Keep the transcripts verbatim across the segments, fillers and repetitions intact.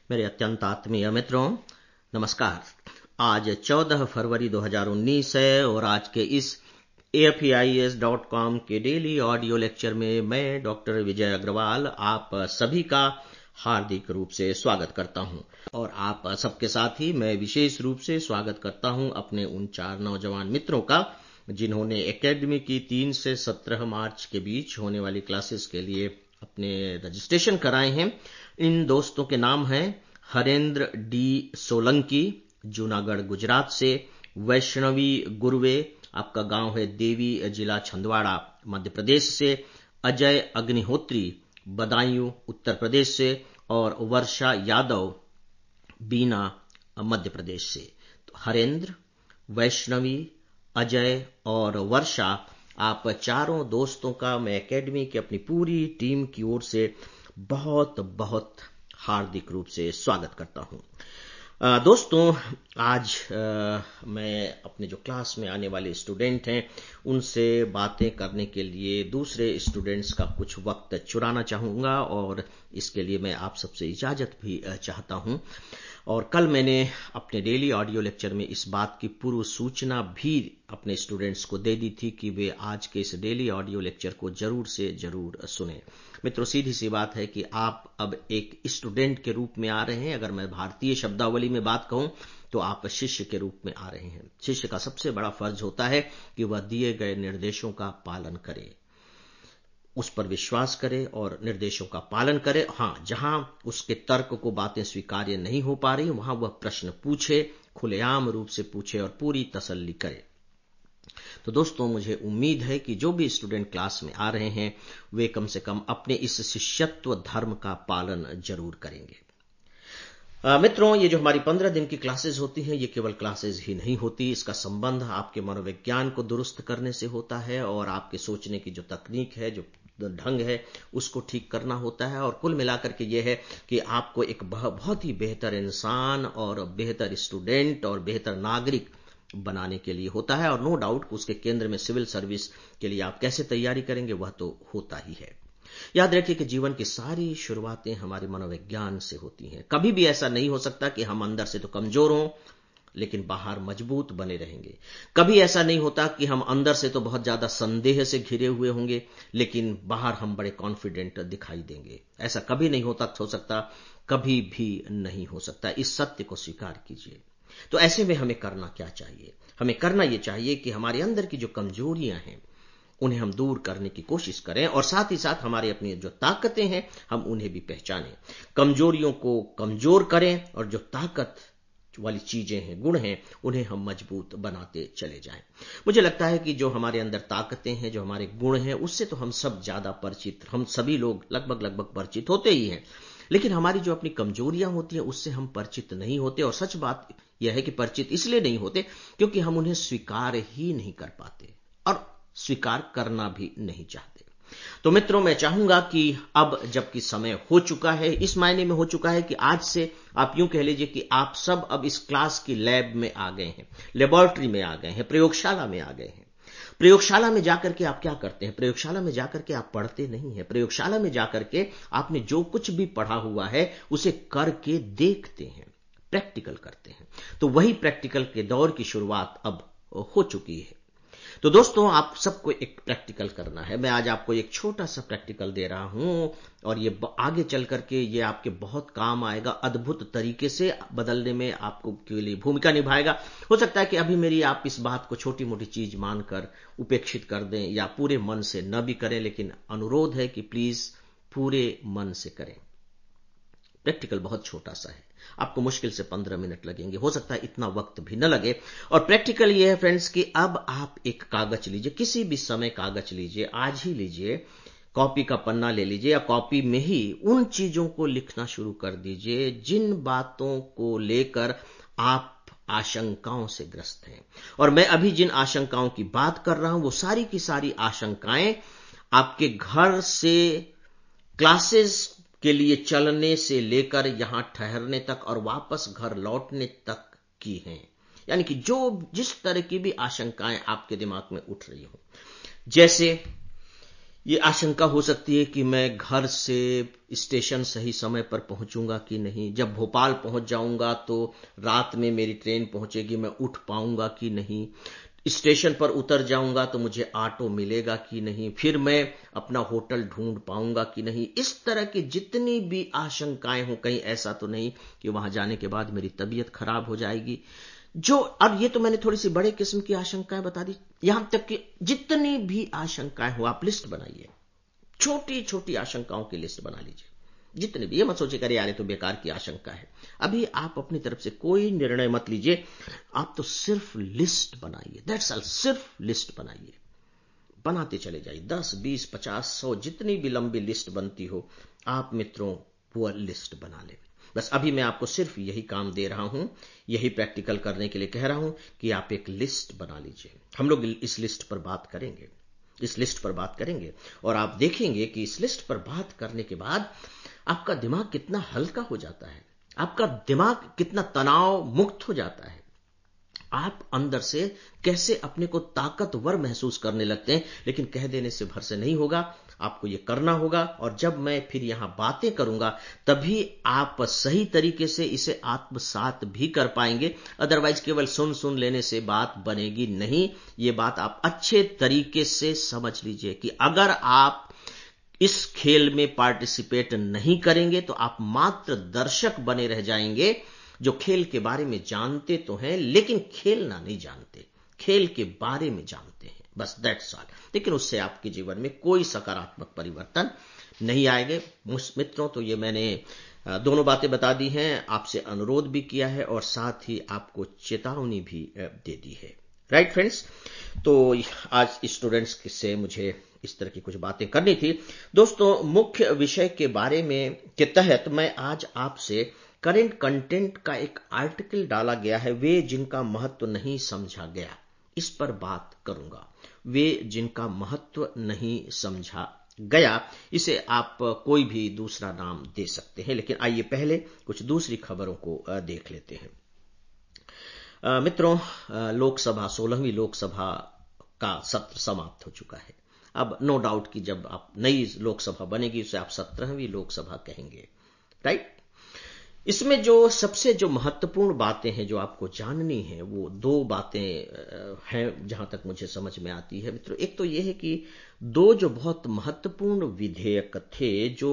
मेरे अत्यंत आत्मीय मित्रों, नमस्कार। आज चौदह फरवरी दो हज़ार उन्नीस है और आज के इस A F E I S dot com के डेली ऑडियो लेक्चर में मैं डॉक्टर विजय अग्रवाल आप सभी का हार्दिक रूप से स्वागत करता हूं और आप सबके साथ ही मैं विशेष रूप से स्वागत करता हूं अपने उन चार नौजवान मित्रों का जिन्होंने एकेडमी की तीन से सत्रह मार्च के बीच होने वाली क्लासेस के लिए अपने रजिस्ट्रेशन कराए हैं। इन दोस्तों के नाम हैं हरेंद्र डी सोलंकी, जूनागढ़ गुजरात से, वैष्णवी गुरवे, आपका गांव है देवी, जिला छिंदवाड़ा मध्य प्रदेश से, अजय अग्निहोत्री, बदायूं उत्तर प्रदेश से और वर्षा यादव, बीना मध्य प्रदेश से। तो हरेंद्र, वैष्णवी, अजय और वर्षा, आप चारों दोस्तों का मैं एकेडमी की अपनी पूरी टीम की ओर से बहुत बहुत हार्दिक रूप से स्वागत करता हूं। दोस्तों, आज आ, मैं अपने जो क्लास में आने वाले स्टूडेंट हैं उनसे बातें करने के लिए दूसरे स्टूडेंट्स का कुछ वक्त चुराना चाहूँगा और इसके लिए मैं आप सबसे इजाज़त भी चाहता हूँ। और कल मैंने अपने डेली ऑडियो लेक्चर में इस बात की पूर्व सूचना भी अपने स्टूडेंट्स को दे दी थी कि वे आज के इस डेली ऑडियो लेक्चर को जरूर से जरूर सुनें। मित्रों, सीधी सी बात है कि आप अब एक स्टूडेंट के रूप में आ रहे हैं। अगर मैं भारतीय शब्दावली में बात कहूं तो आप शिष्य के रूप में आ रहे हैं। शिष्य का सबसे बड़ा फर्ज होता है कि वह दिए गए निर्देशों का पालन करे, उस पर विश्वास करे और निर्देशों का पालन करे। हाँ, जहां उसके तर्क को बातें स्वीकार्य नहीं हो पा रही वहां वह प्रश्न पूछे, खुलेआम रूप से पूछे और पूरी तसल्ली करे। तो दोस्तों, मुझे उम्मीद है कि जो भी स्टूडेंट क्लास में आ रहे हैं वे कम से कम अपने इस शिष्यत्व धर्म का पालन जरूर करेंगे। आ, मित्रों, ये जो हमारी पंद्रह दिन की क्लासेस होती हैं ये केवल क्लासेस ही नहीं होती। इसका संबंध आपके मनोविज्ञान को दुरुस्त करने से होता है और आपके सोचने की जो तकनीक है, जो ढंग है, उसको ठीक करना होता है। और कुल मिलाकर के ये है कि आपको एक बहुत ही बेहतर इंसान और बेहतर स्टूडेंट और बेहतर नागरिक बनाने के लिए होता है। और नो डाउट उसके केंद्र में सिविल सर्विस के लिए आप कैसे तैयारी करेंगे वह तो होता ही है। याद रखिए कि जीवन की सारी शुरुआतें हमारे मनोविज्ञान से होती हैं। कभी भी ऐसा नहीं हो सकता कि हम अंदर से तो कमजोर हों लेकिन बाहर मजबूत बने रहेंगे। कभी ऐसा नहीं होता कि हम अंदर से तो बहुत ज्यादा संदेह से घिरे हुए होंगे लेकिन बाहर हम बड़े कॉन्फिडेंट दिखाई देंगे। ऐसा कभी नहीं होता हो सकता, कभी भी नहीं हो सकता। इस सत्य को स्वीकार कीजिए। तो ऐसे में हमें करना क्या चाहिए? हमें करना यह चाहिए कि हमारे अंदर की जो कमजोरियां हैं उन्हें हम दूर करने की कोशिश करें और साथ ही साथ हमारी अपनी जो ताकतें हैं हम उन्हें भी पहचानें। कमजोरियों को कमजोर करें और जो ताकत वाली चीजें हैं, गुण हैं, उन्हें हम मजबूत बनाते चले जाएं। मुझे लगता है कि जो हमारे अंदर ताकतें हैं, जो हमारे गुण हैं, उससे तो हम सब ज्यादा परिचित, हम सभी लोग लगभग लगभग परिचित होते ही हैं। लेकिन हमारी जो अपनी कमजोरियां होती हैं उससे हम परिचित नहीं होते। और सच बात यह है कि परिचित इसलिए नहीं होते क्योंकि हम उन्हें स्वीकार ही नहीं कर पाते और स्वीकार करना भी नहीं चाहते। तो मित्रों, मैं चाहूंगा कि अब जबकि समय हो चुका है, इस मायने में हो चुका है कि आज से आप यूं कह लीजिए कि आप सब अब इस क्लास की लैब में आ गए हैं, लेबोरेटरी में आ गए हैं, प्रयोगशाला में आ गए हैं। प्रयोगशाला में जाकर के आप क्या करते हैं? प्रयोगशाला में जाकर के आप पढ़ते नहीं हैं। प्रयोगशाला में जाकर के आपने जो कुछ भी पढ़ा हुआ है उसे करके देखते हैं, प्रैक्टिकल करते हैं। तो वही प्रैक्टिकल के दौर की शुरुआत अब हो चुकी है। तो दोस्तों, आप सबको एक प्रैक्टिकल करना है। मैं आज आपको एक छोटा सा प्रैक्टिकल दे रहा हूं और ये आगे चल करके ये आपके बहुत काम आएगा, अद्भुत तरीके से बदलने में आपको के लिए भूमिका निभाएगा। हो सकता है कि अभी मेरी आप इस बात को छोटी मोटी चीज मानकर उपेक्षित कर दें या पूरे मन से न भी करें, लेकिन अनुरोध है कि प्लीज पूरे मन से करें। प्रैक्टिकल बहुत छोटा सा है, आपको मुश्किल से पंद्रह मिनट लगेंगे, हो सकता है इतना वक्त भी न लगे। और प्रैक्टिकल ये है फ्रेंड्स कि अब आप एक कागज लीजिए, किसी भी समय कागज लीजिए, आज ही लीजिए, कॉपी का पन्ना ले लीजिए या कॉपी में ही उन चीजों को लिखना शुरू कर दीजिए जिन बातों को लेकर आप आशंकाओं से ग्रस्त हैं। और मैं अभी जिन आशंकाओं की बात कर रहा हूं वो सारी की सारी आशंकाएं आपके घर से क्लासेस के लिए चलने से लेकर यहां ठहरने तक और वापस घर लौटने तक की हैं। यानी कि जो जिस तरह की भी आशंकाएं आपके दिमाग में उठ रही हो, जैसे ये आशंका हो सकती है कि मैं घर से स्टेशन सही समय पर पहुंचूंगा कि नहीं, जब भोपाल पहुंच जाऊंगा तो रात में मेरी ट्रेन पहुंचेगी, मैं उठ पाऊंगा कि नहीं, स्टेशन पर उतर जाऊंगा तो मुझे ऑटो मिलेगा कि नहीं, फिर मैं अपना होटल ढूंढ पाऊंगा कि नहीं। इस तरह की जितनी भी आशंकाएं हो, कहीं ऐसा तो नहीं कि वहां जाने के बाद मेरी तबीयत खराब हो जाएगी। जो अब ये तो मैंने थोड़ी सी बड़े किस्म की आशंकाएं बता दी, यहां तक कि जितनी भी आशंकाएं हो आप लिस्ट बनाइए, छोटी छोटी आशंकाओं की लिस्ट बना लीजिए, जितने भी। ये मत सोचिए करे यार ये तो बेकार की आशंका है। अभी आप अपनी तरफ से कोई निर्णय मत लीजिए, आप तो सिर्फ लिस्ट बनाइए, दैट्स ऑल, सिर्फ लिस्ट बनाइए, बनाते चले जाइए। दस बीस पचास सौ जितनी भी लंबी लिस्ट बनती हो, आप मित्रों वो लिस्ट बना लें। बस अभी मैं आपको सिर्फ यही काम दे रहा हूं, यही प्रैक्टिकल करने के लिए कह रहा हूं कि आप एक लिस्ट बना लीजिए। हम लोग इस लिस्ट पर बात करेंगे, इस लिस्ट पर बात करेंगे और आप देखेंगे कि इस लिस्ट पर बात करने के बाद आपका दिमाग कितना हल्का हो जाता है, आपका दिमाग कितना तनाव मुक्त हो जाता है, आप अंदर से कैसे अपने को ताकतवर महसूस करने लगते हैं। लेकिन कह देने से भर से नहीं होगा, आपको ये करना होगा। और जब मैं फिर यहां बातें करूंगा तभी आप सही तरीके से इसे आत्मसात भी कर पाएंगे, अदरवाइज केवल सुन सुन लेने से बात बनेगी नहीं। ये बात आप अच्छे तरीके से समझ लीजिए कि अगर आप इस खेल में पार्टिसिपेट नहीं करेंगे तो आप मात्र दर्शक बने रह जाएंगे, जो खेल के बारे में जानते तो हैं लेकिन खेलना नहीं जानते, खेल के बारे में जानते हैं, बस दैट्स ऑल। लेकिन उससे आपके जीवन में कोई सकारात्मक परिवर्तन नहीं आएंगे। मित्रों, तो ये मैंने दोनों बातें बता दी हैं, आपसे अनुरोध भी किया है और साथ ही आपको चेतावनी भी दे दी है। राइट फ्रेंड्स, तो आज स्टूडेंट्स से मुझे इस तरह की कुछ बातें करनी थी। दोस्तों, मुख्य विषय के बारे में के तहत मैं आज आपसे करंट कंटेंट का एक आर्टिकल डाला गया है, वे जिनका महत्व नहीं समझा गया, इस पर बात करूंगा। वे जिनका महत्व नहीं समझा गया, इसे आप कोई भी दूसरा नाम दे सकते हैं, लेकिन आइए पहले कुछ दूसरी खबरों को देख लेते हैं। मित्रों, लोकसभा सोलहवीं लोकसभा का सत्र समाप्त हो चुका है। अब नो डाउट कि जब आप नई लोकसभा बनेगी उसे आप सत्रहवीं लोकसभा कहेंगे, राइट। इसमें जो सबसे जो महत्वपूर्ण बातें हैं जो आपको जाननी है, वो दो बातें हैं जहां तक मुझे समझ में आती है मित्रों। एक तो ये है कि दो जो बहुत महत्वपूर्ण विधेयक थे, जो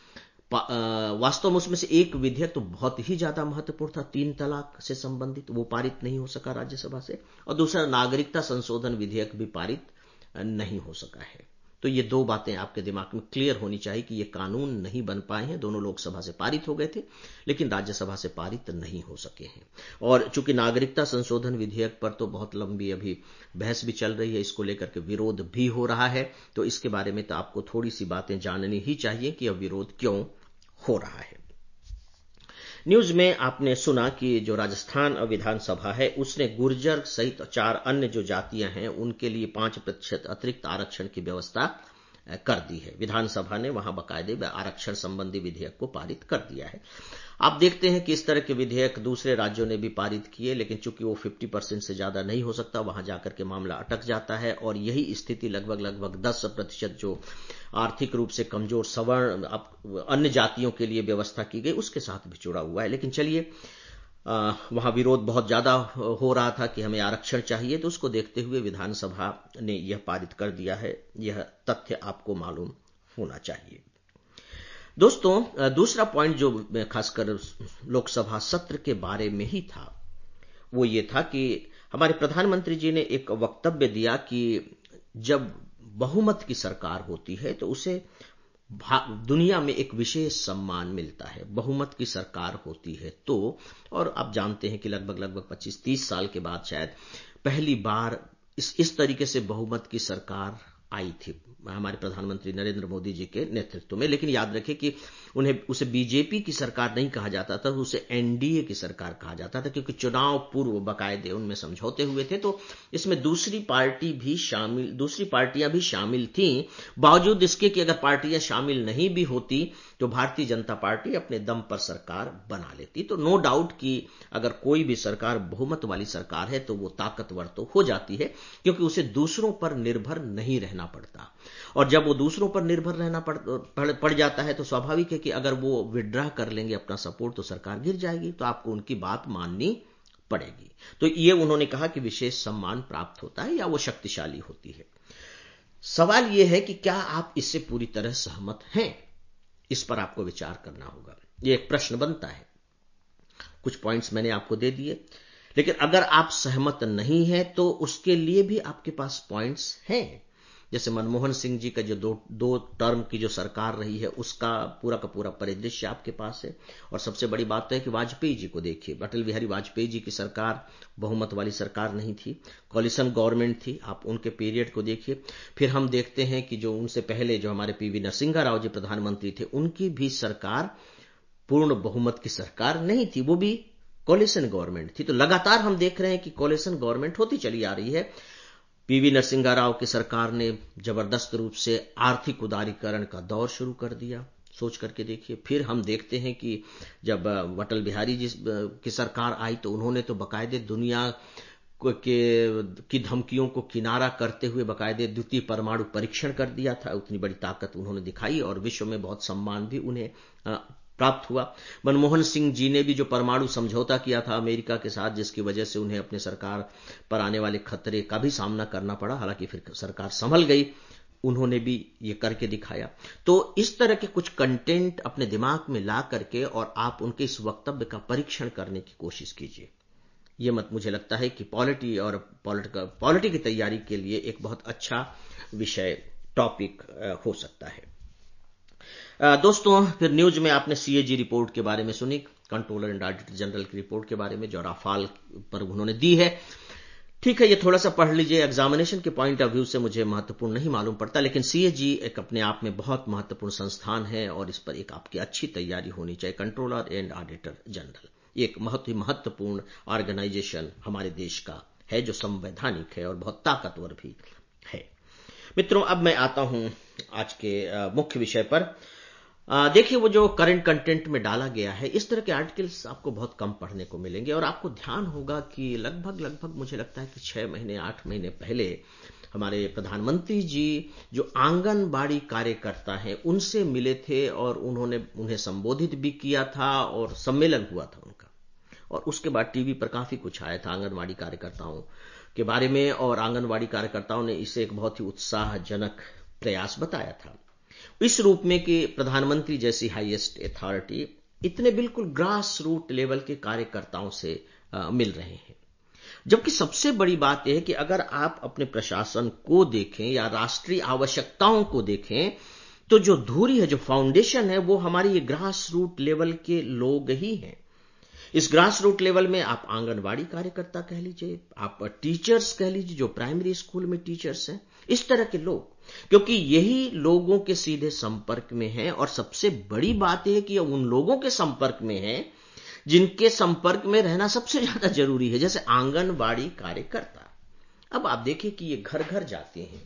वास्तव में उसमें से एक विधेयक तो बहुत ही ज्यादा महत्वपूर्ण था, तीन तलाक से संबंधित, वो पारित नहीं हो सका राज्यसभा से, और दूसरा नागरिकता संशोधन विधेयक भी पारित नहीं हो सका है। तो ये दो बातें आपके दिमाग में क्लियर होनी चाहिए कि ये कानून नहीं बन पाए हैं। दोनों लोकसभा से पारित हो गए थे लेकिन राज्यसभा से पारित नहीं हो सके हैं। और चूंकि नागरिकता संशोधन विधेयक पर तो बहुत लंबी अभी बहस भी चल रही है, इसको लेकर के विरोध भी हो रहा है, तो इसके बारे में तो आपको थोड़ी सी बातें जाननी ही चाहिए कि अब विरोध क्यों हो रहा है। न्यूज में आपने सुना कि जो राजस्थान विधानसभा है उसने गुर्जर सहित चार अन्य जो जातियां हैं उनके लिए पांच प्रतिशत अतिरिक्त आरक्षण की व्यवस्था कर दी है। विधानसभा ने वहां बाकायदे आरक्षण संबंधी विधेयक को पारित कर दिया है। आप देखते हैं कि इस तरह के विधेयक दूसरे राज्यों ने भी पारित किए, लेकिन चूंकि वो पचास परसेंट से ज्यादा नहीं हो सकता, वहां जाकर के मामला अटक जाता है। और यही स्थिति लगभग लगभग दस प्रतिशत जो आर्थिक रूप से कमजोर सवर्ण अन्य जातियों के लिए व्यवस्था की गई उसके साथ भी जुड़ा हुआ है। लेकिन चलिए, वहां विरोध बहुत ज्यादा हो रहा था कि हमें आरक्षण चाहिए, तो उसको देखते हुए विधानसभा ने यह पारित कर दिया है। यह तथ्य आपको मालूम होना चाहिए। दोस्तों, दूसरा पॉइंट जो खासकर लोकसभा सत्र के बारे में ही था, वो ये था कि हमारे प्रधानमंत्री जी ने एक वक्तव्य दिया कि जब बहुमत की सरकार होती है तो उसे दुनिया में एक विशेष सम्मान मिलता है। बहुमत की सरकार होती है तो, और आप जानते हैं कि लगभग लगभग पच्चीस तीस साल के बाद शायद पहली बार इस इस तरीके से बहुमत की सरकार आई थी हमारे प्रधानमंत्री नरेंद्र मोदी जी के नेतृत्व में। लेकिन याद रखें कि उन्हें उसे बीजेपी की सरकार नहीं कहा जाता था, उसे एनडीए की सरकार कहा जाता था, क्योंकि चुनाव पूर्व बकायदे उनमें समझौते हुए थे। तो इसमें दूसरी पार्टी भी शामिल दूसरी पार्टियां भी शामिल थीं। बावजूद इसके कि अगर पार्टियां शामिल नहीं भी होती तो भारतीय जनता पार्टी अपने दम पर सरकार बना लेती। तो नो डाउट कि अगर कोई भी सरकार बहुमत वाली सरकार है तो वो ताकतवर तो हो जाती है, क्योंकि उसे दूसरों पर निर्भर नहीं रहना रहना पड़ता। और जब वो दूसरों पर निर्भर रहना पड़, पड़, पड़ जाता है तो स्वाभाविक है कि अगर वो विड्रॉ कर लेंगे अपना सपोर्ट तो सरकार गिर जाएगी, तो आपको उनकी बात माननी पड़ेगी। तो ये उन्होंने कहा कि विशेष सम्मान प्राप्त होता है या वो शक्तिशाली होती है। सवाल ये है कि क्या आप इससे पूरी तरह सहमत हैं? इस पर आपको विचार करना होगा। ये एक प्रश्न बनता है। कुछ पॉइंट्स मैंने आपको दे दिए, लेकिन अगर आप सहमत नहीं हैं तो उसके लिए भी आपके पास पॉइंट्स हैं। जैसे मनमोहन सिंह जी का जो दो दो टर्म की जो सरकार रही है उसका पूरा का पूरा परिदृश्य आपके पास है। और सबसे बड़ी बात तो है कि वाजपेयी जी को देखिए, अटल बिहारी वाजपेयी जी की सरकार बहुमत वाली सरकार नहीं थी, कोलिशन गवर्नमेंट थी। आप उनके पीरियड को देखिए। फिर हम देखते हैं कि जो उनसे पहले जो हमारे पीवी नरसिंहा राव जी प्रधानमंत्री थे, उनकी भी सरकार पूर्ण बहुमत की सरकार नहीं थी, वो भी कोलिशन गवर्नमेंट थी। तो लगातार हम देख रहे हैं कि कोलिशन गवर्नमेंट होती चली आ रही है। पीवी नरसिंहा राव की सरकार ने जबरदस्त रूप से आर्थिक उदारीकरण का दौर शुरू कर दिया, सोच करके देखिए। फिर हम देखते हैं कि जब अटल बिहारी जी की सरकार आई तो उन्होंने तो बाकायदे दुनिया के की धमकियों को किनारा करते हुए बाकायदे द्वितीय परमाणु परीक्षण कर दिया था। उतनी बड़ी ताकत उन्होंने दिखाई और विश्व में बहुत सम्मान भी उन्हें प्राप्त हुआ। मनमोहन सिंह जी ने भी जो परमाणु समझौता किया था अमेरिका के साथ, जिसकी वजह से उन्हें अपने सरकार पर आने वाले खतरे का भी सामना करना पड़ा, हालांकि फिर सरकार संभल गई, उन्होंने भी ये करके दिखाया। तो इस तरह के कुछ कंटेंट अपने दिमाग में ला करके और आप उनके इस वक्तव्य का परीक्षण करने की कोशिश कीजिए। ये मत मुझे लगता है कि पॉलिटी और पॉलिटिकल पॉलिटी की तैयारी के लिए एक बहुत अच्छा विषय टॉपिक हो सकता है। दोस्तों, फिर न्यूज में आपने सीएजी रिपोर्ट के बारे में सुनी, कंट्रोलर एंड ऑडिटर जनरल की रिपोर्ट के बारे में जो राफाल पर उन्होंने दी है। ठीक है, ये थोड़ा सा पढ़ लीजिए। एग्जामिनेशन के पॉइंट ऑफ व्यू से मुझे महत्वपूर्ण नहीं मालूम पड़ता, लेकिन सीएजी एक अपने आप में बहुत महत्वपूर्ण संस्थान है और इस पर एक आपकी अच्छी तैयारी होनी चाहिए। कंट्रोलर एंड ऑडिटर जनरल एक बहुत ही महत्वपूर्ण ऑर्गेनाइजेशन हमारे देश का है जो संवैधानिक है और बहुत ताकतवर भी है। मित्रों, अब मैं आता हूं आज के मुख्य विषय पर। देखिए, वो जो करंट कंटेंट में डाला गया है, इस तरह के आर्टिकल्स आपको बहुत कम पढ़ने को मिलेंगे और आपको ध्यान होगा कि लगभग लगभग मुझे लगता है कि छह महीने आठ महीने पहले हमारे प्रधानमंत्री जी जो आंगनबाड़ी कार्यकर्ता हैं उनसे मिले थे और उन्होंने उन्हें संबोधित भी किया था और सम्मेलन हुआ था उनका। और उसके बाद टीवी पर काफी कुछ आया था आंगनबाड़ी कार्यकर्ताओं के बारे में और आंगनबाड़ी कार्यकर्ताओं ने इसे एक बहुत ही उत्साहजनक प्रयास बताया था, इस रूप में कि प्रधानमंत्री जैसी हाईएस्ट अथॉरिटी इतने बिल्कुल ग्रास रूट लेवल के कार्यकर्ताओं से आ, मिल रहे हैं। जबकि सबसे बड़ी बात यह है कि अगर आप अपने प्रशासन को देखें या राष्ट्रीय आवश्यकताओं को देखें तो जो धुरी है, जो फाउंडेशन है, वो हमारी ग्रास रूट लेवल के लोग ही हैं। इस ग्रास रूट लेवल में आप आंगनबाड़ी कार्यकर्ता कह लीजिए, आप टीचर्स कह लीजिए जो प्राइमरी स्कूल में टीचर्स हैं, इस तरह के लोग, क्योंकि यही लोगों के सीधे संपर्क में हैं। और सबसे बड़ी बात यह है कि उन लोगों के संपर्क में है जिनके संपर्क में रहना सबसे ज्यादा जरूरी है, जैसे आंगनबाड़ी कार्यकर्ता। अब आप देखिए कि ये घर घर जाते हैं,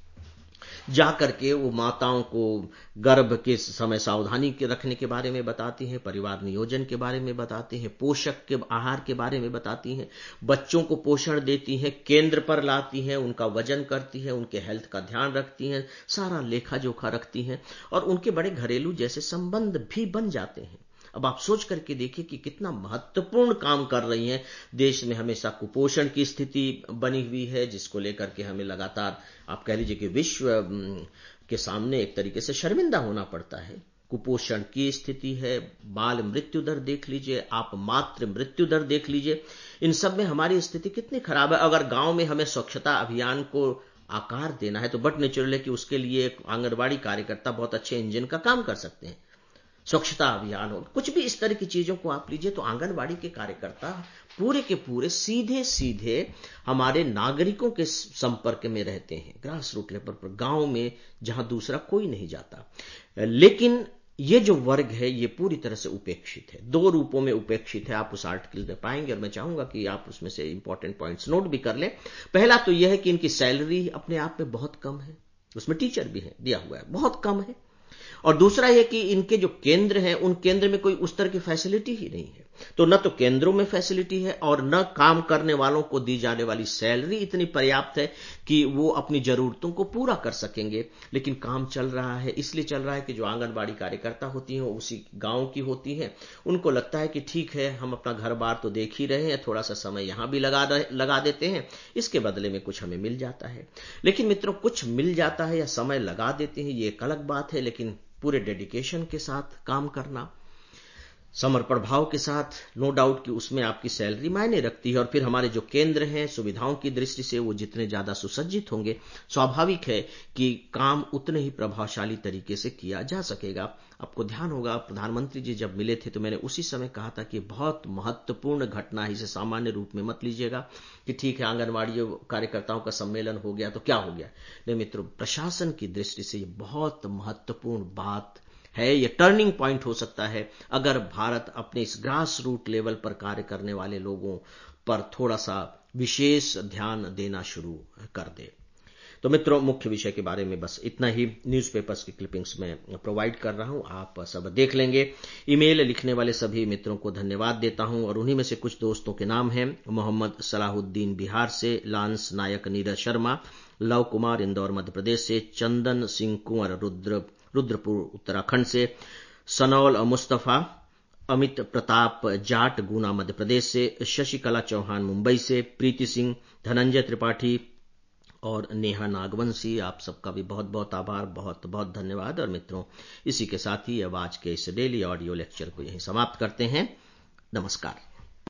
जाकर के वो माताओं को गर्भ के समय सावधानी के रखने के बारे में बताती हैं, परिवार नियोजन के बारे में बताती हैं, पोषक के आहार के बारे में बताती हैं, बच्चों को पोषण देती हैं, केंद्र पर लाती हैं, उनका वजन करती हैं, उनके हेल्थ का ध्यान रखती हैं, सारा लेखा जोखा रखती हैं और उनके बड़े घरेलू जैसे संबंध भी बन जाते हैं। अब आप सोच करके देखिए कि कितना महत्वपूर्ण काम कर रही हैं। देश में हमेशा कुपोषण की स्थिति बनी हुई है, जिसको लेकर के हमें लगातार आप कह लीजिए कि विश्व के सामने एक तरीके से शर्मिंदा होना पड़ता है। कुपोषण की स्थिति है, बाल मृत्यु दर देख लीजिए, आप मातृ मृत्यु दर देख लीजिए, इन सब में हमारी स्थिति कितनी खराब है। अगर गांव में हमें स्वच्छता अभियान को आकार देना है तो बट नेचुरल है कि उसके लिए एक आंगनबाड़ी कार्यकर्ता बहुत अच्छे इंजन का काम कर सकते हैं। स्वच्छता अभियान हो, कुछ भी इस तरह की चीजों को आप लीजिए तो आंगनबाड़ी के कार्यकर्ता पूरे के पूरे सीधे सीधे हमारे नागरिकों के संपर्क में रहते हैं, ग्रास रूट लेवल पर, गांव में जहां दूसरा कोई नहीं जाता। लेकिन ये जो वर्ग है ये पूरी तरह से उपेक्षित है, दो रूपों में उपेक्षित है। आप उस आर्टिकल में पाएंगे और मैं चाहूंगा कि आप उसमें से इंपॉर्टेंट पॉइंट्स नोट भी कर लें। पहला तो यह है कि इनकी सैलरी अपने आप में बहुत कम है, उसमें टीचर भी है दिया हुआ है, बहुत कम है। और दूसरा यह कि इनके जो केंद्र हैं उन केंद्र में कोई उस तरह की फैसिलिटी ही नहीं है। तो न तो केंद्रों में फैसिलिटी है और न काम करने वालों को दी जाने वाली सैलरी इतनी पर्याप्त है कि वो अपनी जरूरतों को पूरा कर सकेंगे। लेकिन काम चल रहा है, इसलिए चल रहा है कि जो आंगनबाड़ी कार्यकर्ता होती हैं वो उसी गांव की होती हैं। उनको लगता है कि ठीक है, हम अपना घर बार तो देख ही रहे हैं, थोड़ा सा समय यहां भी लगा लगा देते हैं, इसके बदले में कुछ हमें मिल जाता है। लेकिन मित्रों, कुछ मिल जाता है या समय लगा देते हैं ये एक अलग बात है, लेकिन पूरे डेडिकेशन के साथ काम करना, समर्पण भाव के साथ, नो डाउट कि उसमें आपकी सैलरी मायने रखती है। और फिर हमारे जो केंद्र हैं सुविधाओं की दृष्टि से वो जितने ज्यादा सुसज्जित होंगे, स्वाभाविक है कि काम उतने ही प्रभावशाली तरीके से किया जा सकेगा। आपको ध्यान होगा, प्रधानमंत्री जी जब मिले थे तो मैंने उसी समय कहा था कि बहुत महत्वपूर्ण घटना है, इसे सामान्य रूप में मत लीजिएगा कि ठीक है आंगनबाड़ी कार्यकर्ताओं का सम्मेलन हो गया तो क्या हो गया। नहीं मित्रों, प्रशासन की दृष्टि से ये बहुत महत्वपूर्ण बात है, ये टर्निंग पॉइंट हो सकता है अगर भारत अपने इस ग्रास रूट लेवल पर कार्य करने वाले लोगों पर थोड़ा सा विशेष ध्यान देना शुरू कर दे। तो मित्रों, मुख्य विषय के बारे में बस इतना ही। न्यूज़पेपर्स की क्लिपिंग्स में प्रोवाइड कर रहा हूं, आप सब देख लेंगे। ईमेल लिखने वाले सभी मित्रों को धन्यवाद देता हूं और उन्हीं में से कुछ दोस्तों के नाम हैं: मोहम्मद सलाहुद्दीन बिहार से, लांस नायक नीरज शर्मा, लव कुमार इंदौर मध्य प्रदेश से, चंदन सिंह कुंवर रुद्र रुद्रपुर उत्तराखंड से, सनौल मुस्तफा, अमित प्रताप जाट गुना मध्य प्रदेश से, शशिकला चौहान मुंबई से, प्रीति सिंह, धनंजय त्रिपाठी और नेहा नागवंशी। आप सबका भी बहुत बहुत आभार, बहुत बहुत धन्यवाद। और मित्रों, इसी के साथ ही अब आज के इस डेली ऑडियो लेक्चर को यहीं समाप्त करते हैं। नमस्कार।